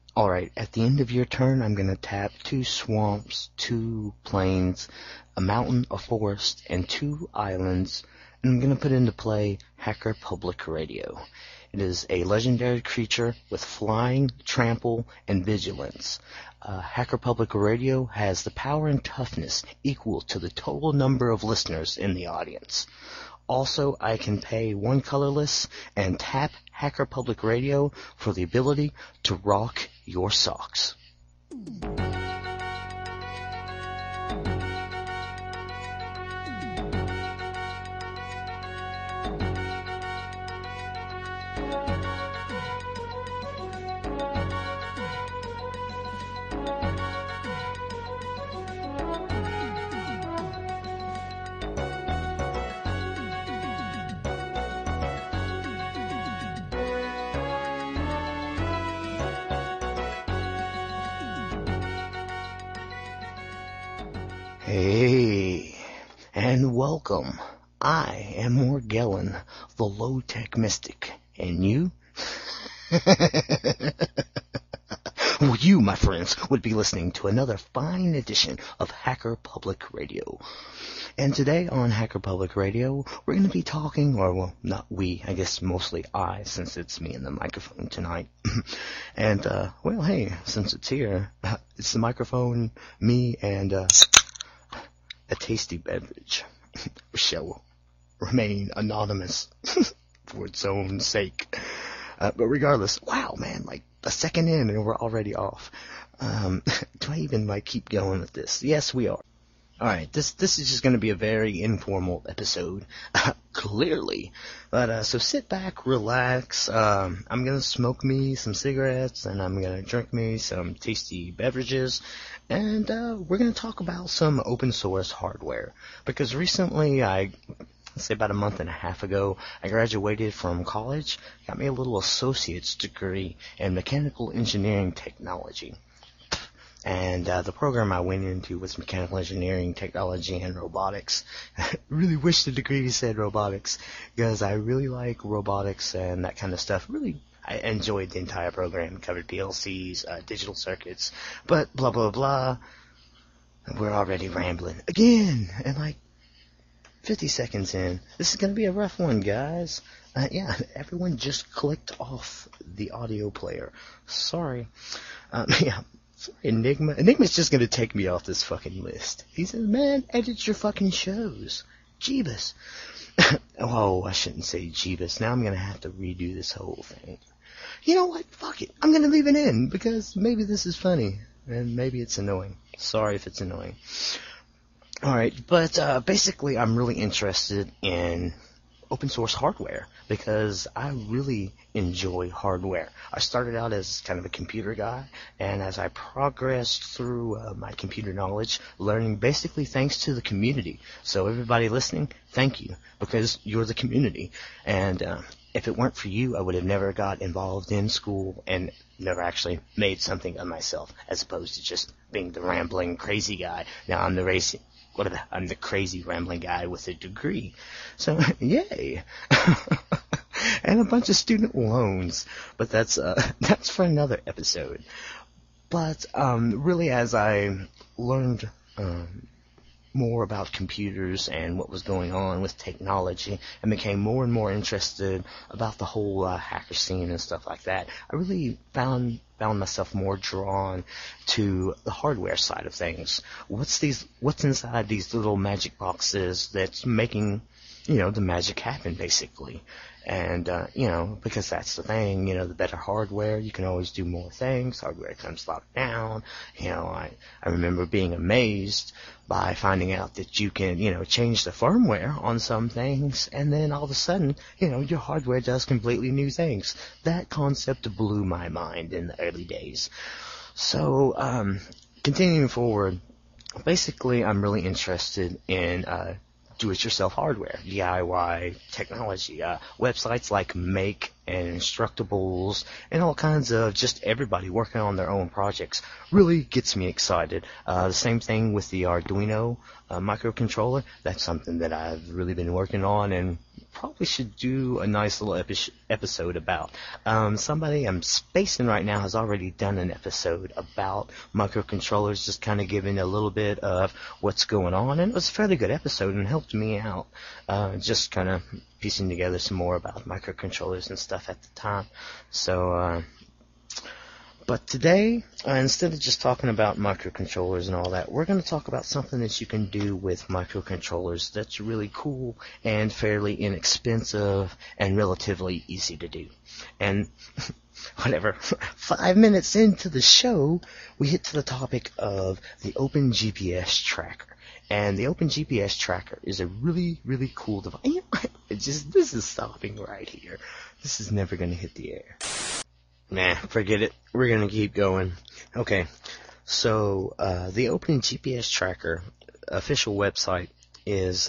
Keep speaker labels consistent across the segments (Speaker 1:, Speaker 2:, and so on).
Speaker 1: Alright, at the end of your turn, I'm gonna tap two swamps, two plains, a mountain, a forest, and two islands, and I'm gonna put into play Hacker Public Radio. It is a legendary creature with flying, trample, and vigilance. Hacker Public Radio has the power and toughness equal to the total number of listeners in the audience. Also, I can pay one colorless and tap Hacker Public Radio for the ability to rock your socks. Hey, and welcome. I am Morgellon, the low-tech mystic, and you? Well, you, my friends, would be listening to another fine edition of Hacker Public Radio. And today on Hacker Public Radio, we're going to be talking, or well, not we, I guess mostly I, since it's me and the microphone tonight. And, well, hey, since it's here, it's the microphone, me, and, a tasty beverage shall remain anonymous for its own sake. But regardless, wow, man, like a second in and we're already off. Do I even keep going with this? Yes, we are. Alright, this is just going to be a very informal episode, clearly. But, so sit back, relax, I'm going to smoke me some cigarettes, and I'm going to drink me some tasty beverages, and, we're going to talk about some open source hardware. Because recently, let's say about a month and a half ago, I graduated from college, got me a little associate's degree in mechanical engineering technology. And the program I went into was mechanical engineering, technology, and robotics. I really wish the degree said robotics, because I really like robotics and that kind of stuff. Really, I enjoyed the entire program. It covered PLCs, digital circuits, but blah, blah, blah. We're already rambling again, and 50 seconds in. This is going to be a rough one, guys. Yeah, everyone just clicked off the audio player. Sorry. Yeah. Sorry, Enigma. Enigma's just gonna take me off this fucking list. He says, man, edit your fucking shows. Jeebus. Oh, I shouldn't say Jeebus. Now I'm gonna have to redo this whole thing. You know what? Fuck it. I'm gonna leave it in, because maybe this is funny. And maybe it's annoying. Sorry if it's annoying. Alright, but basically I'm really interested in open source hardware, because I really enjoy hardware. I started out as kind of a computer guy, and as I progressed through my computer knowledge, learning basically thanks to the community. So everybody listening, thank you, because you're the community. And if it weren't for you, I would have never got involved in school and never actually made something of myself, as opposed to just being the rambling crazy guy. Now I'm I'm the crazy rambling guy with a degree. So, yay. And a bunch of student loans. But that's for another episode. But, really as I learned, more about computers and what was going on with technology, and became more and more interested about the whole hacker scene and stuff like that, I really found myself more drawn to the hardware side of things. What's inside these little magic boxes that's making, the magic happen, basically. And, because that's the thing, the better hardware, you can always do more things. Hardware comes locked down. I remember being amazed by finding out that you can, change the firmware on some things, and then all of a sudden, your hardware does completely new things. That concept blew my mind in the early days. So, continuing forward, basically I'm really interested in, do-it-yourself hardware, DIY technology, websites like Make and Instructables and all kinds of just everybody working on their own projects really gets me excited. The same thing with the Arduino microcontroller. That's something that I've really been working on and probably should do a nice little episode about. Somebody I'm spacing right now has already done an episode about microcontrollers, just kind of giving a little bit of what's going on, and it was a fairly good episode and helped me out, just kind of piecing together some more about microcontrollers and stuff at the time. So, but today, instead of just talking about microcontrollers and all that, we're going to talk about something that you can do with microcontrollers that's really cool and fairly inexpensive and relatively easy to do. And whatever, 5 minutes into the show, we hit to the topic of the OpenGPS Tracker. And the OpenGPS Tracker is a really, really cool device. This is stopping right here. This is never going to hit the air. Nah, forget it. We're going to keep going. Okay, so the OpenGPS Tracker official website is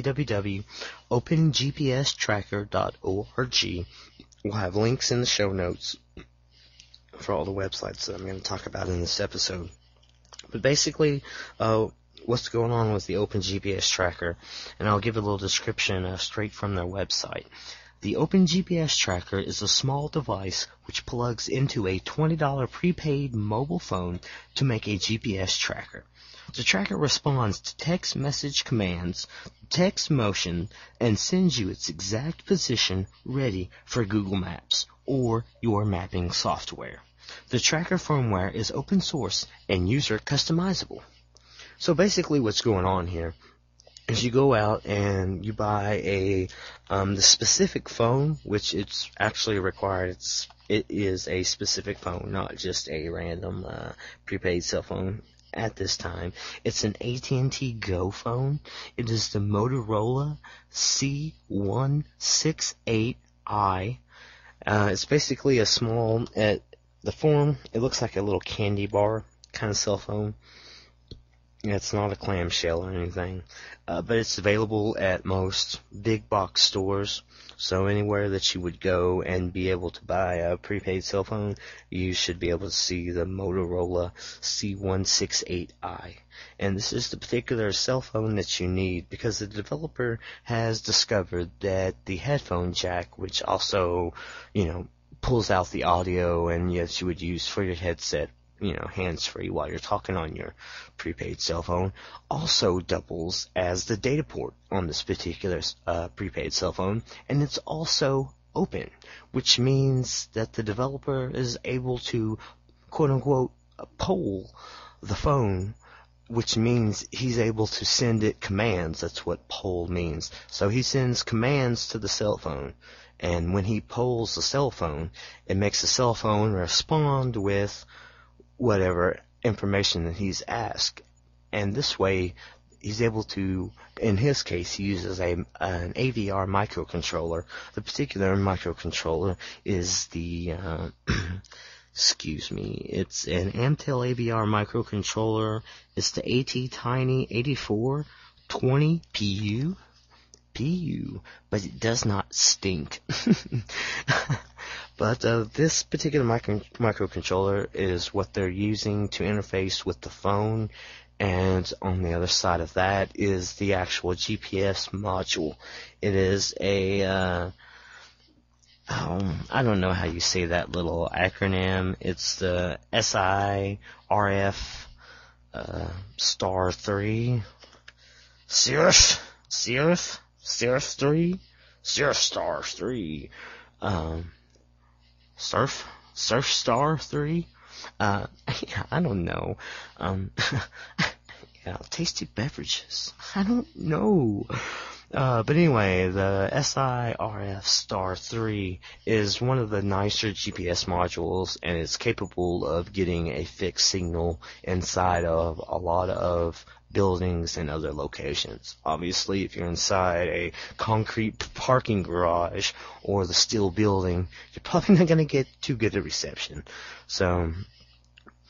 Speaker 1: www.opengpstracker.org. We'll have links in the show notes for all the websites that I'm going to talk about in this episode. But basically, what's going on with the OpenGPS Tracker, and I'll give a little description straight from their website. The OpenGPS Tracker is a small device which plugs into a $20 prepaid mobile phone to make a GPS tracker. The tracker responds to text message commands, text motion, and sends you its exact position ready for Google Maps or your mapping software. The tracker firmware is open source and user customizable. So basically what's going on here is you go out and you buy the specific phone, which it's actually required. It is a specific phone, not just a random prepaid cell phone at this time. It's an AT&T Go phone. It is the Motorola C168i. It's basically a small, the form, it looks like a little candy bar kind of cell phone. It's not a clamshell or anything, but it's available at most big box stores. So anywhere that you would go and be able to buy a prepaid cell phone, you should be able to see the Motorola C168i. And this is the particular cell phone that you need because the developer has discovered that the headphone jack, which also, pulls out the audio and yes, you would use for your headset, hands-free while you're talking on your prepaid cell phone, also doubles as the data port on this particular prepaid cell phone, and it's also open, which means that the developer is able to, quote-unquote, poll the phone, which means he's able to send it commands. That's what poll means. So he sends commands to the cell phone, and when he polls the cell phone, it makes the cell phone respond with whatever information that he's asked. And this way, he's able to, in his case, he uses an AVR microcontroller. The particular microcontroller is the, it's an Amtel AVR microcontroller. It's the ATtiny 8420 PU, but it does not stink. But this particular microcontroller is what they're using to interface with the phone, and on the other side of that is the actual GPS module. It is a, I don't know how you say that little acronym. It's the SIRF star 3, Cirrus Star 3, Surf Star 3? I don't know. Tasty beverages. I don't know. But anyway, the SIRF Star 3 is one of the nicer GPS modules, and it's capable of getting a fixed signal inside of a lot of buildings and other locations. Obviously, if you're inside a concrete parking garage or the steel building, you're probably not going to get too good a reception. So,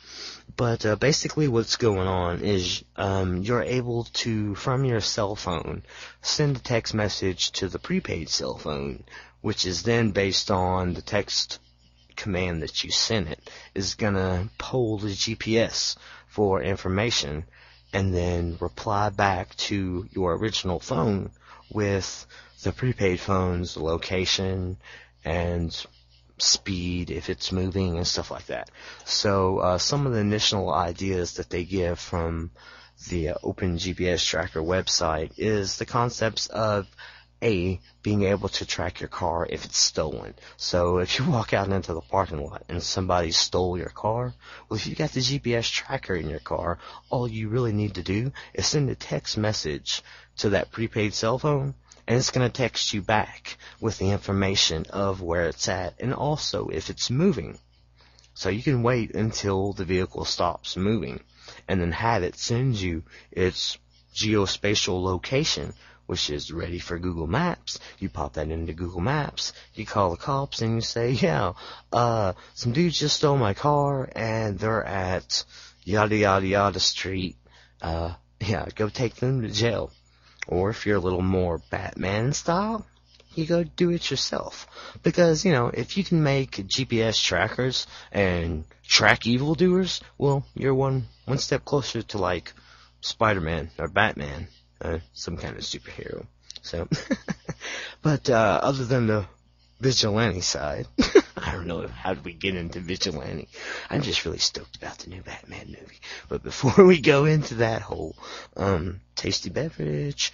Speaker 1: But basically what's going on is you're able to, from your cell phone, send a text message to the prepaid cell phone, which is then based on the text command that you sent it, is going to poll the GPS for information and then reply back to your original phone with the prepaid phone's location and speed if it's moving and stuff like that. So some of the initial ideas that they give from the Open GPS Tracker website is the concepts of being able to track your car if it's stolen. So if you walk out into the parking lot and somebody stole your car, well, if you got the GPS tracker in your car, all you really need to do is send a text message to that prepaid cell phone, and it's going to text you back with the information of where it's at and also if it's moving. So you can wait until the vehicle stops moving and then have it send you its geospatial location, which is ready for Google Maps. You pop that into Google Maps, you call the cops and you say, yeah, some dudes just stole my car and they're at yada yada yada street. Go take them to jail. Or if you're a little more Batman style, you go do it yourself. Because, if you can make GPS trackers and track evildoers, well, you're one step closer to like Spider-Man or Batman. Some kind of superhero. So, but other than the vigilante side, I don't know how did we get into vigilante. I'm just really stoked about the new Batman movie. But before we go into that whole tasty beverage,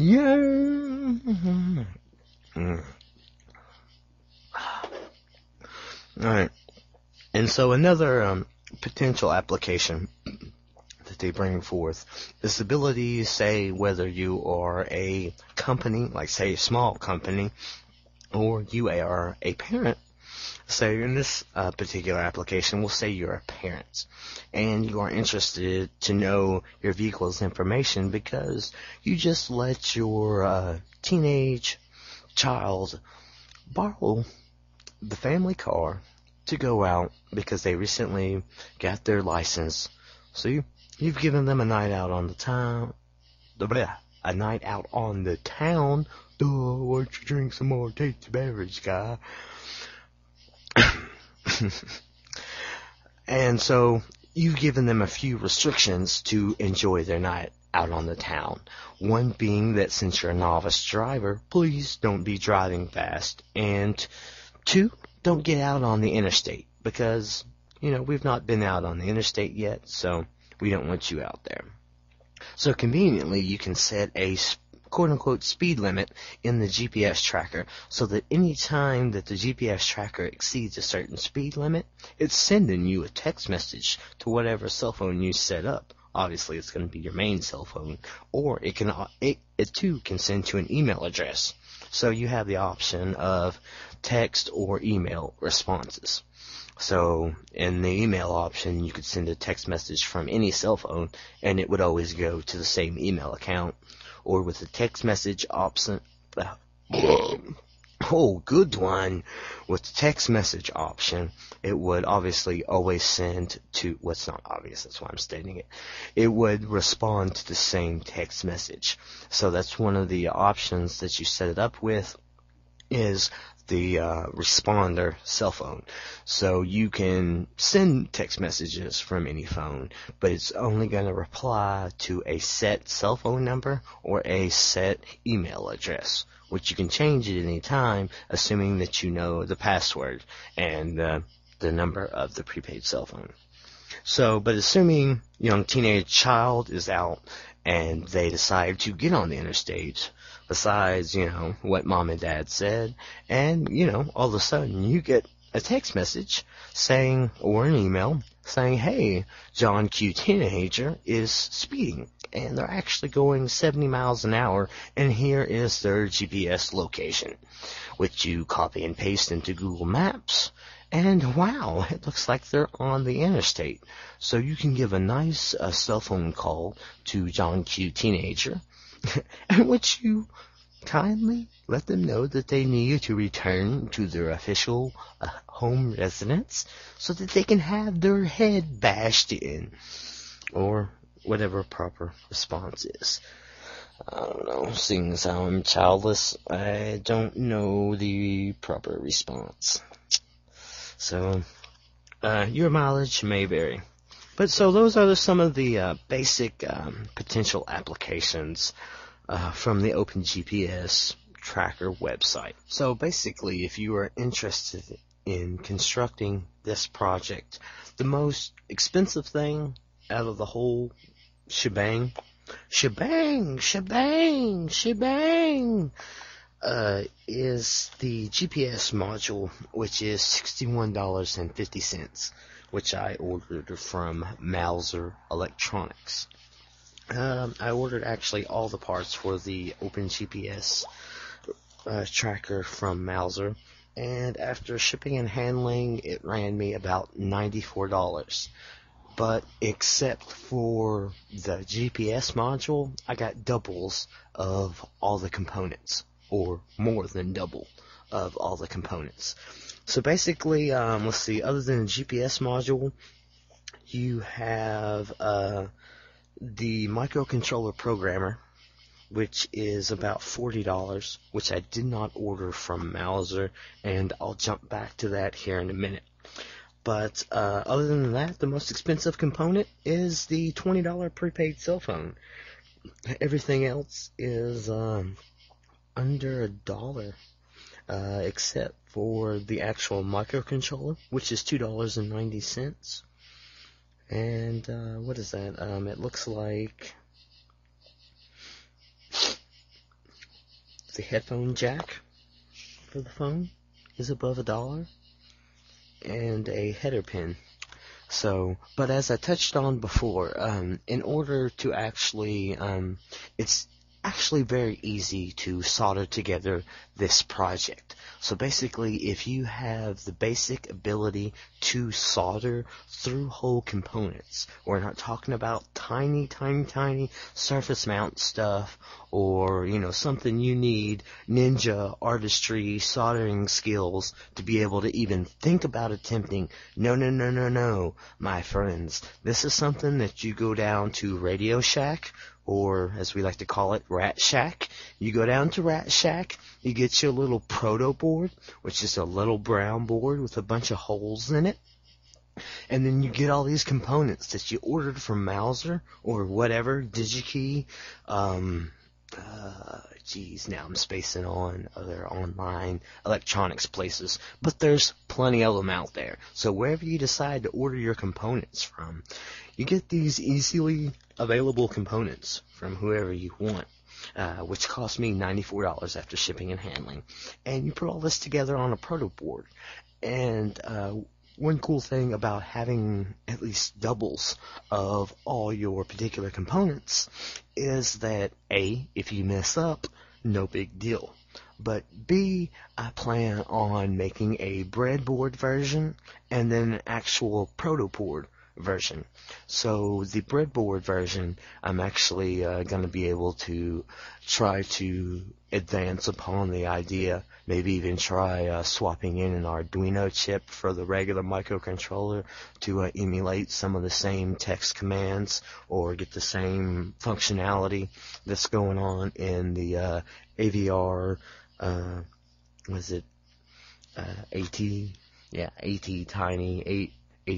Speaker 1: Alright. And so another potential application that they bring forth is the ability, say, whether you are a company, like say a small company, or you are a parent. So in this particular application, we'll say you're a parent, and you are interested to know your vehicle's information because you just let your teenage child borrow the family car to go out because they recently got their license. So you've given them a night out on the town. A night out on the town. Why don't you drink some more tasty beverage, guy? And so you've given them a few restrictions to enjoy their night out on the town. One being that since you're a novice driver, please don't be driving fast. And 2, don't get out on the interstate because, we've not been out on the interstate yet, so we don't want you out there. So conveniently, you can set a quote-unquote speed limit in the GPS tracker so that any time that the GPS tracker exceeds a certain speed limit, it's sending you a text message to whatever cell phone you set up. Obviously, it's going to be your main cell phone, or it too can send to an email address. So you have the option of text or email responses. So in the email option, you could send a text message from any cell phone, and it would always go to the same email account. Or with the text message option, good one. With the text message option, it would obviously always send to, it's not obvious, that's why I'm stating it. It would respond to the same text message. So that's one of the options that you set it up with, is the responder cell phone. So you can send text messages from any phone, but it's only going to reply to a set cell phone number or a set email address, which you can change at any time, assuming that you know the password and the number of the prepaid cell phone. So, but assuming young teenage child is out and they decide to get on the interstate, besides, what mom and dad said, and, all of a sudden you get a text message saying, or an email saying, hey, John Q. Teenager is speeding, and they're actually going 70 miles an hour, and here is their GPS location, which you copy and paste into Google Maps, and wow, it looks like they're on the interstate. So you can give a nice cell phone call to John Q. Teenager, in which you kindly let them know that they need to return to their official home residence so that they can have their head bashed in, or whatever proper response is. I don't know, seeing as how I'm childless, I don't know the proper response. So, your mileage may vary. But so those are some of the basic potential applications from the OpenGPS tracker website. So basically, if you are interested in constructing this project, the most expensive thing out of the whole shebang, is the GPS module, which is $61.50, which I ordered from Mouser Electronics. I ordered actually all the parts for the OpenGPS tracker from Mouser, and after shipping and handling, it ran me about $94. But except for the GPS module, I got doubles of all the components, or more than double of all the components. So basically, let's see, other than the GPS module, you have the microcontroller programmer, which is about $40, which I did not order from Mouser, and I'll jump back to that here in a minute. But other than that, the most expensive component is the $20 prepaid cell phone. Everything else is under $1, except for the actual microcontroller, which is $2.90. And what is that? It looks like the headphone jack for the phone is above $1, and a header pin. So, but as I touched on before, in order to actually, it's actually very easy to solder together this project. So basically, if you have the basic ability to solder through whole components, we're not talking about tiny surface mount stuff, or, something you need ninja artistry soldering skills to be able to even think about attempting. No, my friends. This is something that you go down to Radio Shack, or as we like to call it, Rat Shack. You go down to Rat Shack, you get your little proto board, which is a little brown board with a bunch of holes in it. And then you get all these components that you ordered from Mouser or whatever, DigiKey. Now I'm spacing on other online electronics places, but there's plenty of them out there. So wherever you decide to order your components from, you get these easily available components from whoever you want, which cost me $94 after shipping and handling. And you put all this together on a proto board. And one cool thing about having at least doubles of all your particular components is that A, if you mess up, no big deal. But B, I plan on making a breadboard version and then an actual proto board version. So the breadboard version, I'm actually going to be able to try to advance upon the idea, maybe even try swapping in an Arduino chip for the regular microcontroller to emulate some of the same text commands or get the same functionality that's going on in the AVR, AT Tiny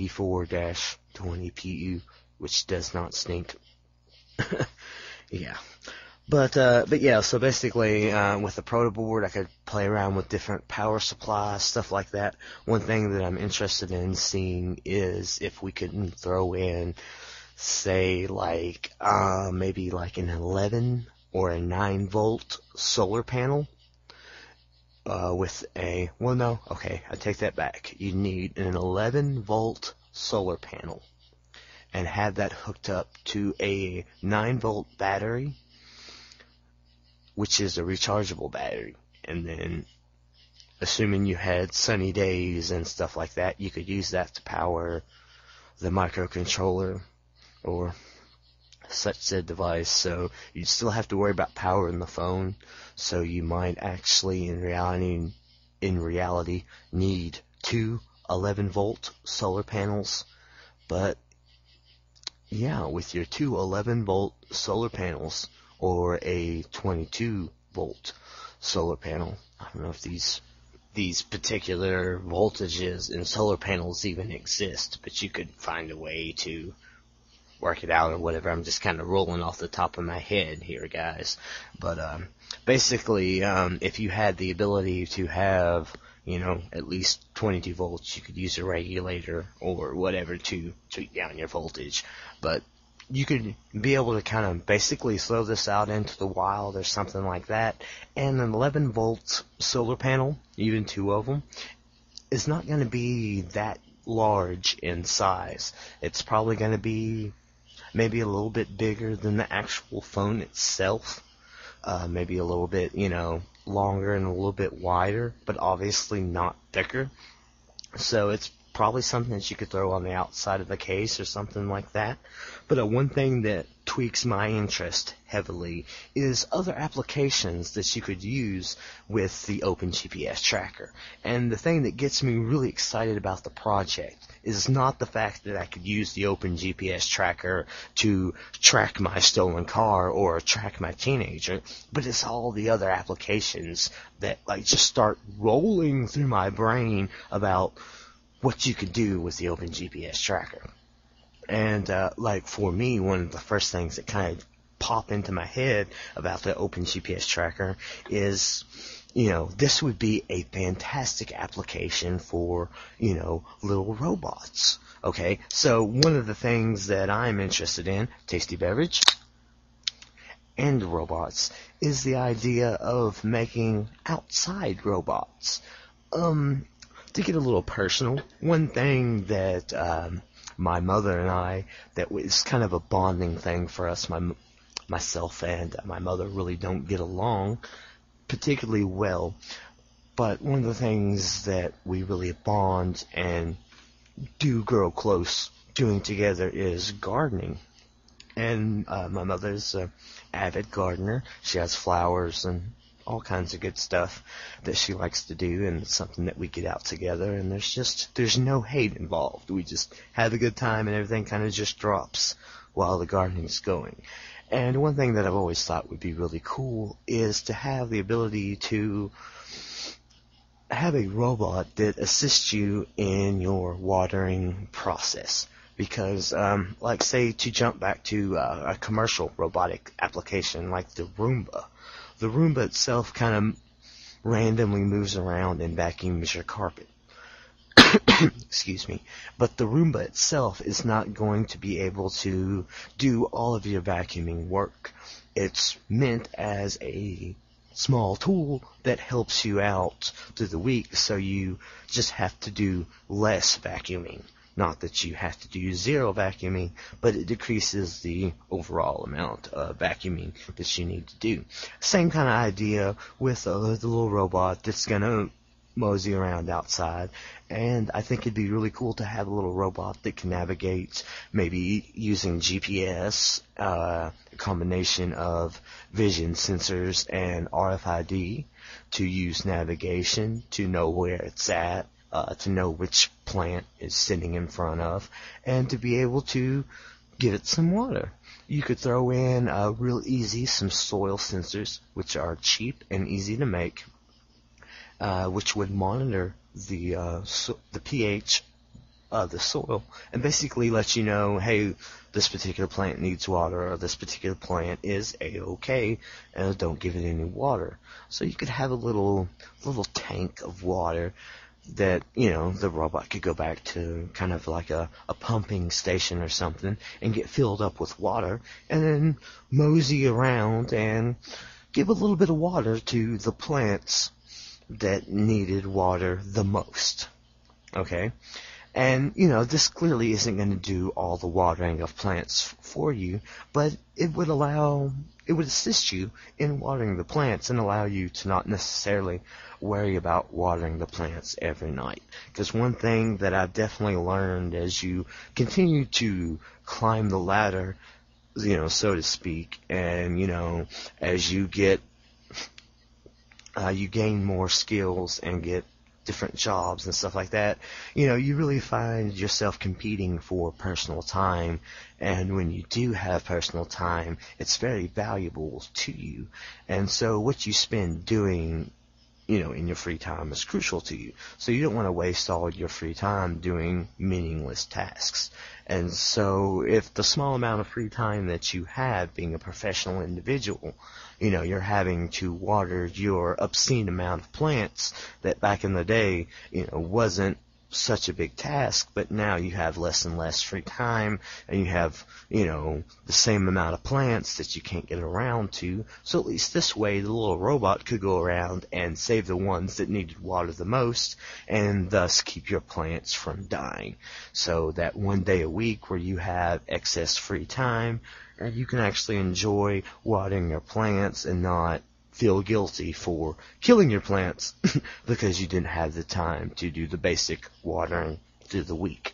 Speaker 1: 84-20PU, which does not stink. Yeah. But yeah, so basically, with the proto board, I could play around with different power supplies, stuff like that. One thing that I'm interested in seeing is if we could throw in, say, like, maybe like an 11 or a 9 volt solar panel, with I take that back. You need an 11 volt solar panel and have that hooked up to a 9 volt battery, which is a rechargeable battery. And then, assuming you had sunny days and stuff like that, you could use that to power the microcontroller or such said device, so you'd still have to worry about power in the phone, so you might actually in reality need two 11-volt solar panels. But yeah, with your two 11-volt solar panels or a 22-volt solar panel, I don't know if these particular voltages in solar panels even exist, but you could find a way to work it out or whatever. I'm just kind of rolling off the top of my head here, guys. But basically, if you had the ability to have, at least 22 volts, you could use a regulator or whatever to tweak down your voltage. But you could be able to kind of basically throw this out into the wild or something like that, and an 11-volt solar panel, even two of them, is not going to be that large in size. It's probably going to be maybe a little bit bigger than the actual phone itself, maybe a little bit, longer and a little bit wider, but obviously not thicker. So it's probably something that you could throw on the outside of the case or something like that. But one thing that tweaks my interest heavily is other applications that you could use with the OpenGPS tracker. And the thing that gets me really excited about the project is not the fact that I could use the OpenGPS tracker to track my stolen car or track my teenager, but it's all the other applications that just start rolling through my brain about what you could do with the OpenGPS tracker. And for me, one of the first things that kind of pop into my head about the OpenGPS tracker is, this would be a fantastic application for, little robots. Okay, so one of the things that I'm interested in, tasty beverage, and robots, is the idea of making outside robots. To get a little personal, one thing that my mother and I, that was kind of a bonding thing for us, myself and my mother really don't get along particularly well, but one of the things that we really bond and do grow close doing together is gardening. And my mother's an avid gardener. She has flowers and all kinds of good stuff that she likes to do, and it's something that we get out together, and there's no hate involved. We just have a good time, and everything kind of just drops while the gardening's going. And one thing that I've always thought would be really cool is to have the ability to have a robot that assists you in your watering process. Because, say, to jump back to a commercial robotic application like the Roomba itself kind of randomly moves around and vacuums your carpet. Excuse me. But the Roomba itself is not going to be able to do all of your vacuuming work. It's meant as a small tool that helps you out through the week, so you just have to do less vacuuming. Not that you have to do zero vacuuming, but it decreases the overall amount of vacuuming that you need to do. Same kind of idea with the little robot that's going to mosey around outside, and I think it'd be really cool to have a little robot that can navigate, maybe using GPS, a combination of vision sensors and RFID to use navigation to know where it's at, to know which plant is sitting in front of, and to be able to give it some water. You could throw in real easy some soil sensors, which are cheap and easy to make, which would monitor the pH of the soil and basically let you know, hey, this particular plant needs water, or this particular plant is A-okay, and don't give it any water. So you could have a little tank of water that, the robot could go back to kind of like a pumping station or something and get filled up with water, and then mosey around and give a little bit of water to the plants that needed water the most. Okay? And, this clearly isn't going to do all the watering of plants for you, but it would assist you in watering the plants and allow you to not necessarily worry about watering the plants every night. Because one thing that I've definitely learned as you continue to climb the ladder so to speak. And, as you gain more skills and get different jobs and stuff like that, you really find yourself competing for personal time. And when you do have personal time, it's very valuable to you. And so what you spend doing, in your free time is crucial to you. So you don't want to waste all your free time doing meaningless tasks. And so if the small amount of free time that you have being a professional individual, you're having to water your obscene amount of plants that back in the day, wasn't such a big task, but now you have less and less free time, and you have, the same amount of plants that you can't get around to. So at least this way, the little robot could go around and save the ones that needed water the most, and thus keep your plants from dying. So that one day a week where you have excess free time, and you can actually enjoy watering your plants and not feel guilty for killing your plants because you didn't have the time to do the basic watering through the week.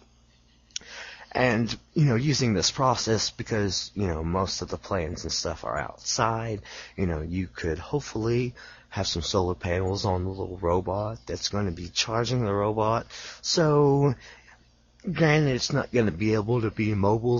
Speaker 1: And, using this process, because, most of the plants and stuff are outside, you could hopefully have some solar panels on the little robot that's going to be charging the robot. So, granted, it's not going to be able to be mobile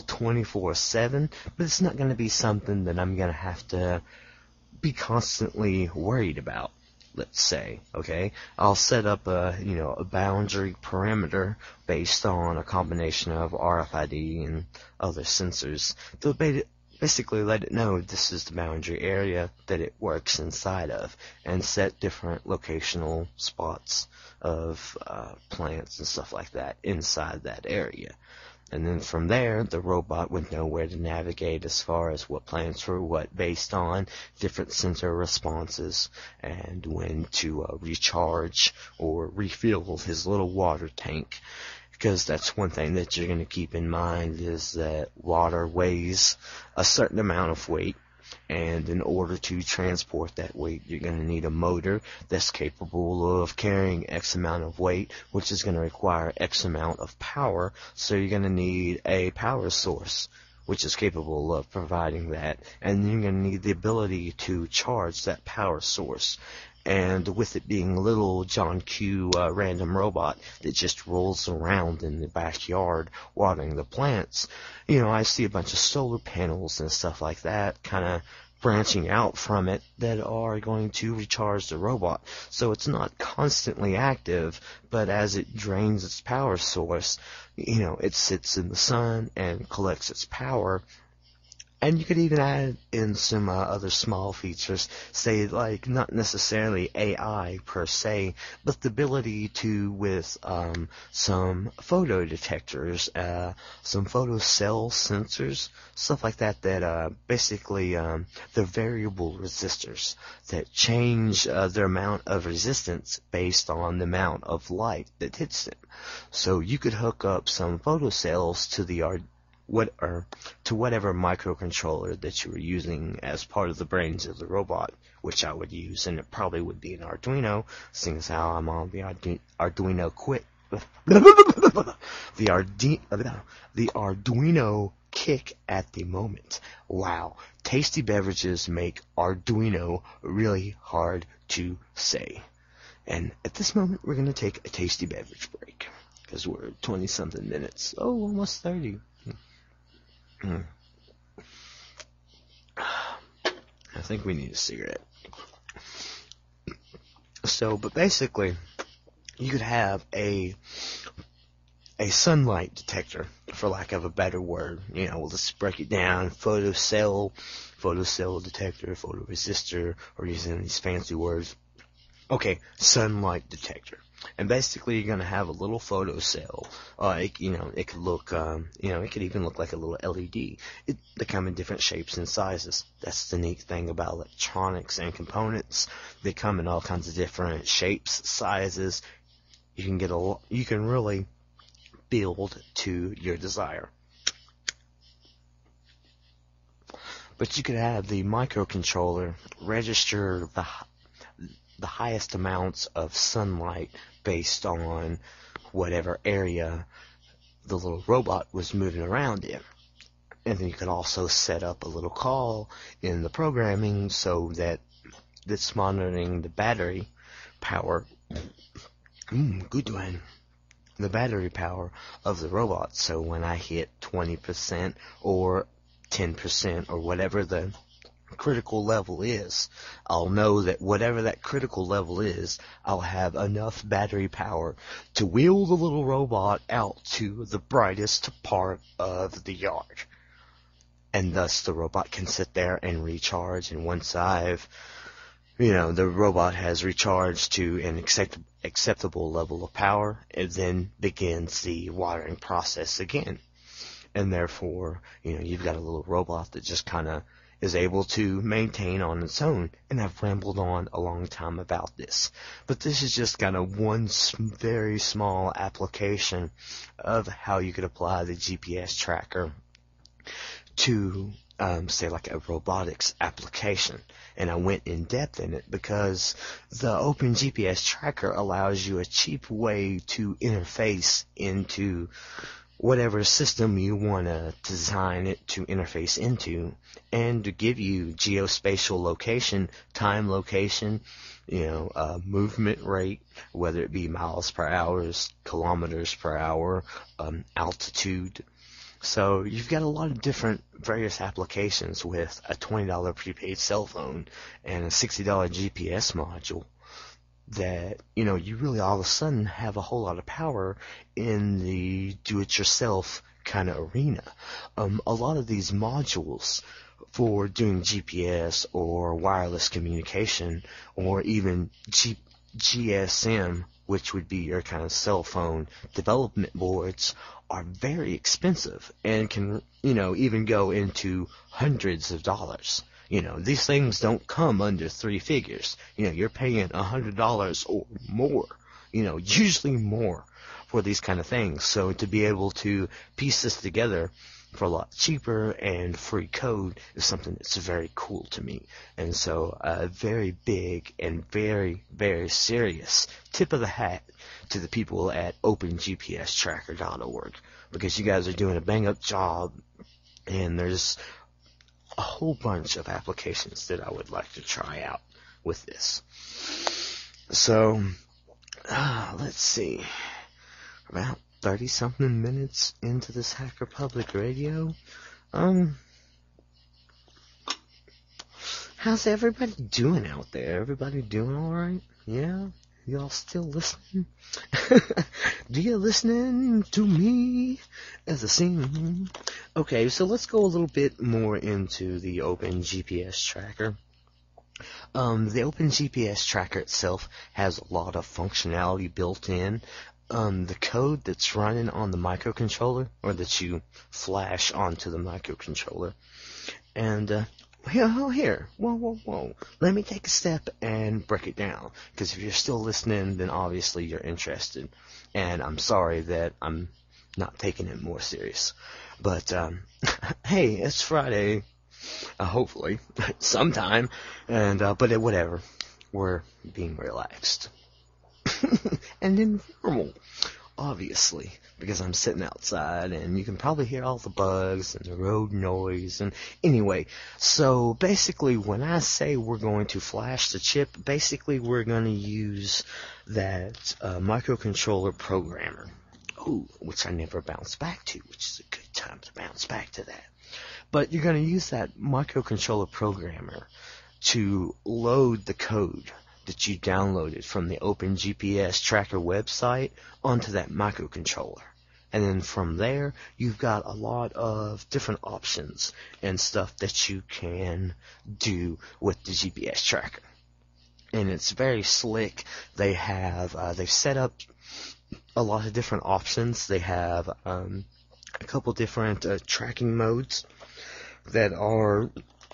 Speaker 1: 24/7, but it's not going to be something that I'm going to have to be constantly worried about, let's say. Okay, I'll set up a boundary parameter based on a combination of RFID and other sensors to basically let it know this is the boundary area that it works inside of, and set different locational spots of plants and stuff like that inside that area. And then from there, the robot would know where to navigate as far as what plants were what based on different sensor responses, and when to recharge or refill his little water tank. Because that's one thing that you're going to keep in mind, is that water weighs a certain amount of weight. And in order to transport that weight, you're going to need a motor that's capable of carrying X amount of weight, which is going to require X amount of power. So you're going to need a power source, which is capable of providing that. And you're going to need the ability to charge that power source. And with it being little John Q. Random robot that just rolls around in the backyard watering the plants, I see a bunch of solar panels and stuff like that kind of branching out from it that are going to recharge the robot. So it's not constantly active, but as it drains its power source, it sits in the sun and collects its power. And you could even add in some other small features, say like not necessarily AI per se, but the ability to, with some photo detectors, some photocell sensors, stuff like that, that basically they're variable resistors that change their amount of resistance based on the amount of light that hits them. So you could hook up some photocells to the whatever microcontroller that you were using as part of the brains of the robot, which I would use, and it probably would be an Arduino, seeing as how I'm on the Arduino the Arduino kick at the moment. Wow, tasty beverages make Arduino really hard to say. And at this moment, we're going to take a tasty beverage break, because we're 20-something minutes. Oh, almost 30. I think we need a cigarette. So, but basically, you could have a sunlight detector, for lack of a better word. We'll just break it down: photocell detector, photoresistor, or using these fancy words. Okay, sunlight detector. And basically, you're going to have a little photocell. It could look, it could even look like a little LED. They come in different shapes and sizes. That's the neat thing about electronics and components. They come in all kinds of different shapes, sizes. You can really build to your desire. But you could have the microcontroller register the highest amounts of sunlight based on whatever area the little robot was moving around in. And then you can also set up a little call in the programming so that it's monitoring the battery power. Good one. The battery power of the robot. So when I hit 20% or 10% or whatever the critical level is, I'll know that whatever that critical level is, I'll have enough battery power to wheel the little robot out to the brightest part of the yard. And thus the robot can sit there and recharge, and once the robot has recharged to an acceptable level of power, it then begins the watering process again. And therefore, you've got a little robot that just kind of is able to maintain on its own. And I've rambled on a long time about this. But this is just kind of one very small application of how you could apply the GPS tracker to, say, like a robotics application. And I went in depth in it because the Open GPS tracker allows you a cheap way to interface into whatever system you want to design it to interface into, and to give you geospatial location, time location, movement rate, whether it be miles per hour, kilometers per hour, altitude. So you've got a lot of different various applications with a $20 prepaid cell phone and a $60 GPS module that, you really all of a sudden have a whole lot of power in the do-it-yourself kind of arena. A lot of these modules for doing GPS or wireless communication or even GSM, which would be your kind of cell phone development boards, are very expensive and can, even go into hundreds of dollars. These things don't come under three figures. You're paying $100 or more, usually more for these kind of things. So to be able to piece this together for a lot cheaper and free code is something that's very cool to me. And so a very big and very, very serious tip of the hat to the people at OpenGPSTracker.org, because you guys are doing a bang-up job, and there's a whole bunch of applications that I would like to try out with this. So, let's see. About 30-something minutes into this Hacker Public Radio. How's everybody doing out there? Everybody doing alright? Yeah? Y'all still listening? Do you listening to me as I sing? Okay, so let's go a little bit more into the Open GPS Tracker. The Open GPS Tracker itself has a lot of functionality built in. The code that's running on the microcontroller, or that you flash onto the microcontroller, and whoa, let me take a step and break it down, because if you're still listening, then obviously you're interested, and I'm sorry that I'm not taking it more serious, but, hey, it's Friday, hopefully, sometime, and, but whatever, we're being relaxed, and informal, obviously, because I'm sitting outside, and you can probably hear all the bugs and the road noise, and anyway, so basically, when I say we're going to flash the chip, basically we're going to use that microcontroller programmer, which I never bounce back to, which is a good time to bounce back to that, but you're going to use that microcontroller programmer to load the code that you downloaded from the Open GPS Tracker website onto that microcontroller. And then from there, you've got a lot of different options and stuff that you can do with the GPS tracker. And it's very slick. They have, they've set up a lot of different options. They have a couple different tracking modes that are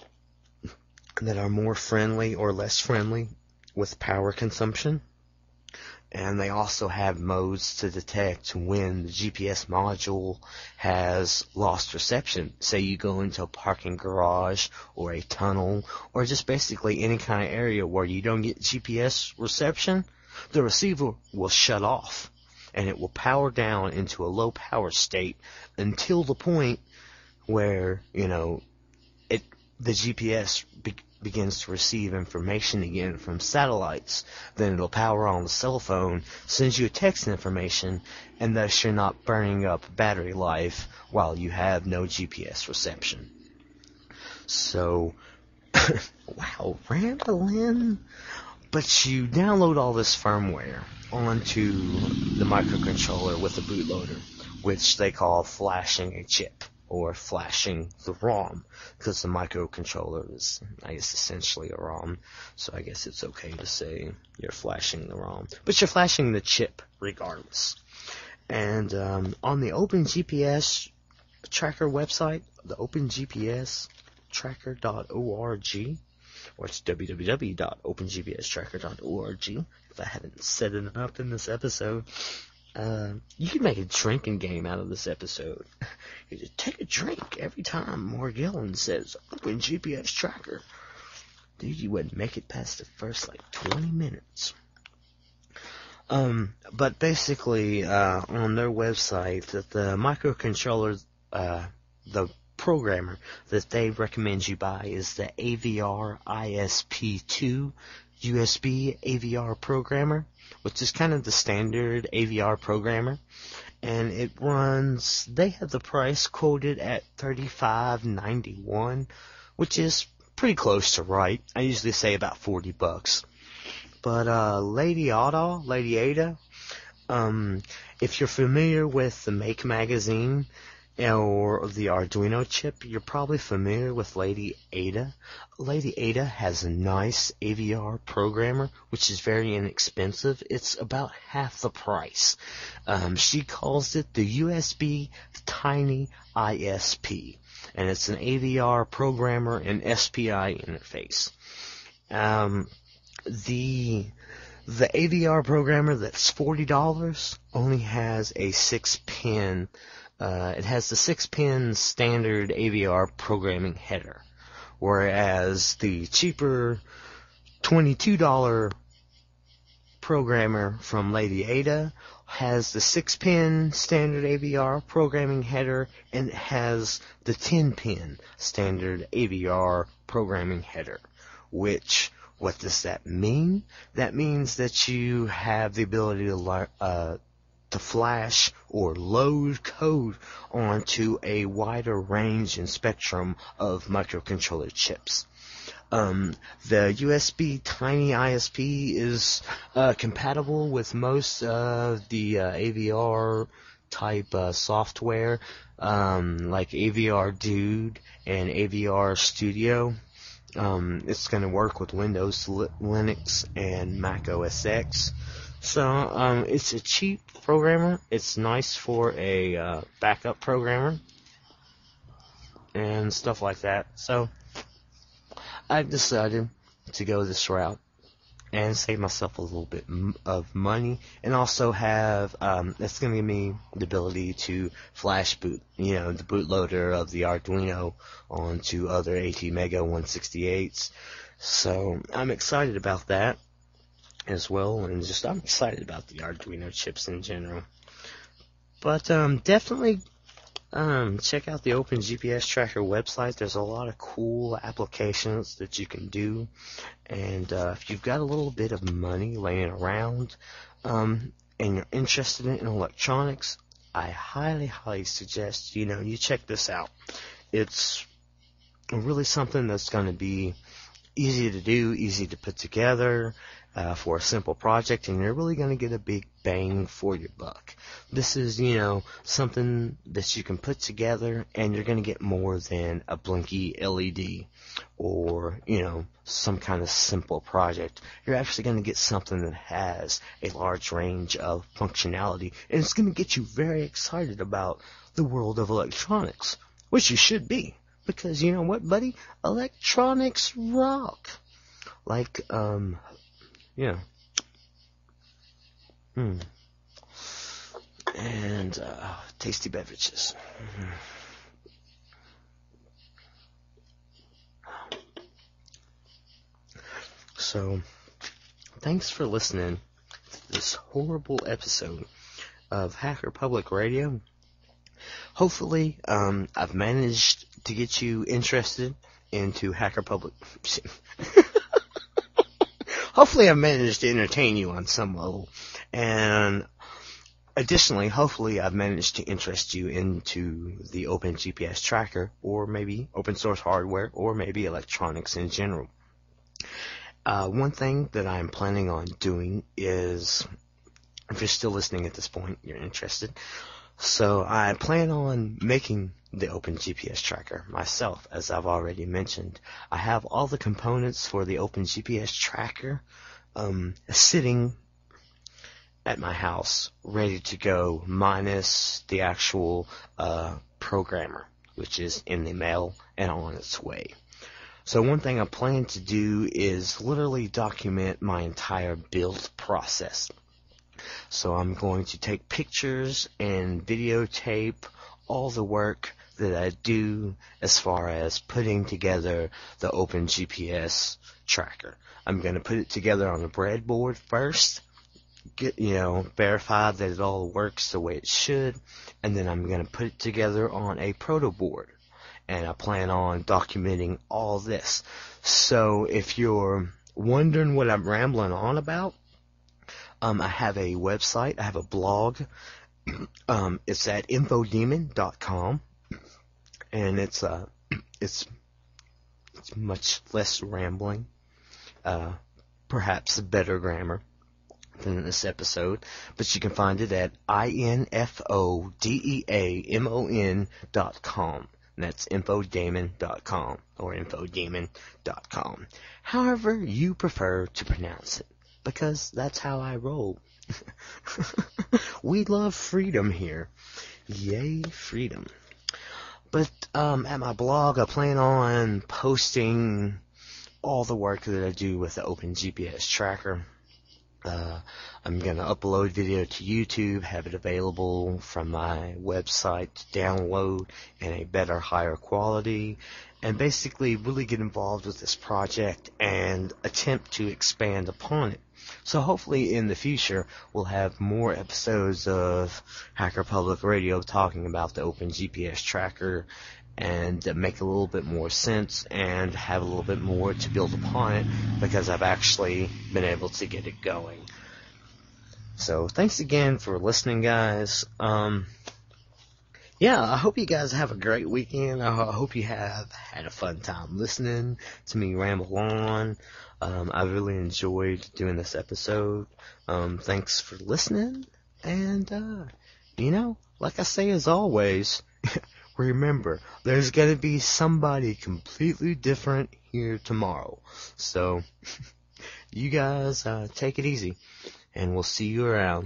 Speaker 1: more friendly or less friendly with power consumption, and they also have modes to detect when the GPS module has lost reception. Say you go into a parking garage or a tunnel or just basically any kind of area where you don't get GPS reception, the receiver will shut off and it will power down into a low power state until the point where, the GPS begins to receive information again from satellites. Then it'll power on the cell phone, sends you a text information, and thus you're not burning up battery life while you have no GPS reception. So, wow, rambling. But you download all this firmware onto the microcontroller with a bootloader, which they call flashing a chip, or flashing the ROM, because the microcontroller is, I guess, essentially a ROM, so I guess it's okay to say you're flashing the ROM. But you're flashing the chip regardless. And on the OpenGPS tracker website, the OpenGPStracker.org, or it's www.opengpstracker.org, if I haven't said it enough in this episode. You can make a drinking game out of this episode. You just take a drink every time Morgellon says Open GPS Tracker. Dude, you wouldn't make it past the first 20 minutes. But basically, on their website, that the microcontroller, the programmer that they recommend you buy is the AVR ISP2 USB AVR programmer, which is kind of the standard AVR programmer, and it runs, they have the price quoted at $35.91, which is pretty close to right. I usually say about $40. But Lady Ada, if you're familiar with the Make magazine or the Arduino chip, you're probably familiar with Lady Ada. Lady Ada has a nice AVR programmer, which is very inexpensive. It's about half the price. She calls it the USB Tiny ISP, and it's an AVR programmer and SPI interface. The AVR programmer that's $40 only has a 6-pin. It has the 6-pin standard AVR programming header, whereas the cheaper $22 programmer from Lady Ada has the 6-pin standard AVR programming header, and it has the 10-pin standard AVR programming header. What does that mean? That means that you have the ability to flash or load code onto a wider range and spectrum of microcontroller chips. The USB Tiny ISP is compatible with most of the AVR type software, like AVR Dude and AVR Studio. It's going to work with Windows, Linux, and Mac OS X. So, it's a cheap programmer. It's nice for a backup programmer and stuff like that. So, I've decided to go this route and save myself a little bit of money, and also have, that's going to give me the ability to flash boot, the bootloader of the Arduino onto other ATmega 168s. So, I'm excited about that as well, and I'm excited about the Arduino chips in general. But definitely check out the OpenGPS Tracker website. There's a lot of cool applications that you can do, and if you've got a little bit of money laying around, and you're interested in electronics, I highly suggest you check this out. It's really something that's going to be easy to do, easy to put together, for a simple project, and you're really going to get a big bang for your buck. This is, something that you can put together, and you're going to get more than a blinky LED or, some kind of simple project. You're actually going to get something that has a large range of functionality, and it's going to get you very excited about the world of electronics, which you should be, because you know what, buddy? Electronics rock. Yeah. And tasty beverages. So, thanks for listening to this horrible episode of Hacker Public Radio. hopefully, I've managed to get you interested into Hacker Public. Hopefully, I've managed to entertain you on some level, and additionally, hopefully, I've managed to interest you into the Open GPS tracker, or maybe open source hardware, or maybe electronics in general. One thing that I'm planning on doing is, if you're still listening at this point, you're interested. So I plan on making the Open GPS tracker myself, as I've already mentioned. I have all the components for the Open GPS tracker sitting at my house, ready to go, minus the actual programmer, which is in the mail and on its way. So one thing I plan to do is literally document my entire build process. So I'm going to take pictures and videotape all the work that I do as far as putting together the Open GPS tracker. I'm going to put it together on a breadboard first, verify that it all works the way it should, and then I'm going to put it together on a proto board. And I plan on documenting all this. So if you're wondering what I'm rambling on about, I have a website, I have a blog. It's at infodemon.com, and it's much less rambling, perhaps better grammar than this episode, but you can find it at infodeamon.com. And that's infodemon.com or infodemon.com. However you prefer to pronounce it, because that's how I roll. We love freedom here. Yay, freedom. But at my blog, I plan on posting all the work that I do with the Open GPS tracker. I'm going to upload video to YouTube, have it available from my website to download in a better, higher quality, and basically really get involved with this project and attempt to expand upon it. So hopefully in the future we'll have more episodes of Hacker Public Radio talking about the Open GPS tracker and make a little bit more sense and have a little bit more to build upon it, because I've actually been able to get it going. So thanks again for listening, guys. I hope you guys have a great weekend. I hope you have had a fun time listening to me ramble on. I really enjoyed doing this episode. Thanks for listening. And, like I say as always, remember, there's going to be somebody completely different here tomorrow. So, you guys take it easy, and we'll see you around.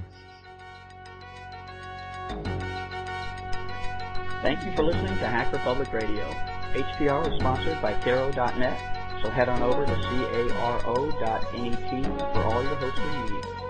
Speaker 2: Thank you for listening to Hacker Public Radio. HPR is sponsored by Caro.net, so head on over to caro.net for all your hosting needs.